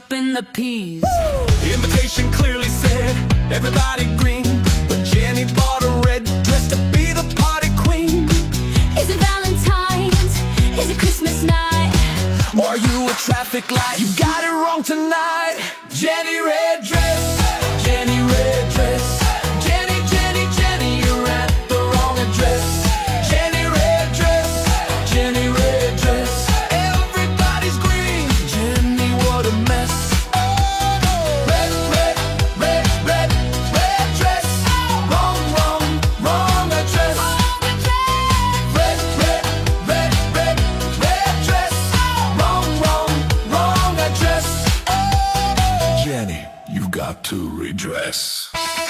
ketchup in the peas. The invitation clearly said, everybody green, but Jenny bought a red dress to be the party queen. Is it Valentine's? Is it Christmas night? Or are you a traffic light? You got it wrong tonight. Jenny red dress, Jenny red dress. Jenny, Jenny, Jenny, you're at the wrong address. Jenny red dress, Jenny red dress. Everybody's green, Jenny, what a mess. Red, red, red, red, red dress. Wrong, wrong, wrong address. Red, red, red, red, red dress. Wrong, wrong, wrong address. Jenny, you've got to redress.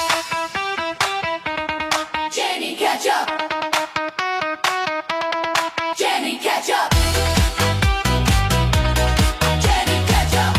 Jenny ketchup. Jenny ketchup. Jenny ketchup.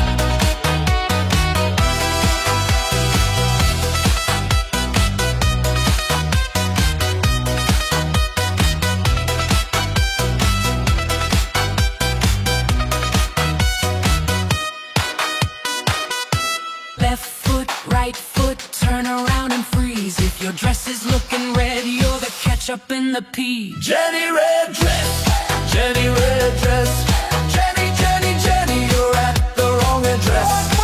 Left foot, right foot, turn around and freeze. If your dress is looking red, you're the ketchup in the pea. Jenny red dress, Jenny red dress. Jenny, Jenny, Jenny, you're at the wrong address.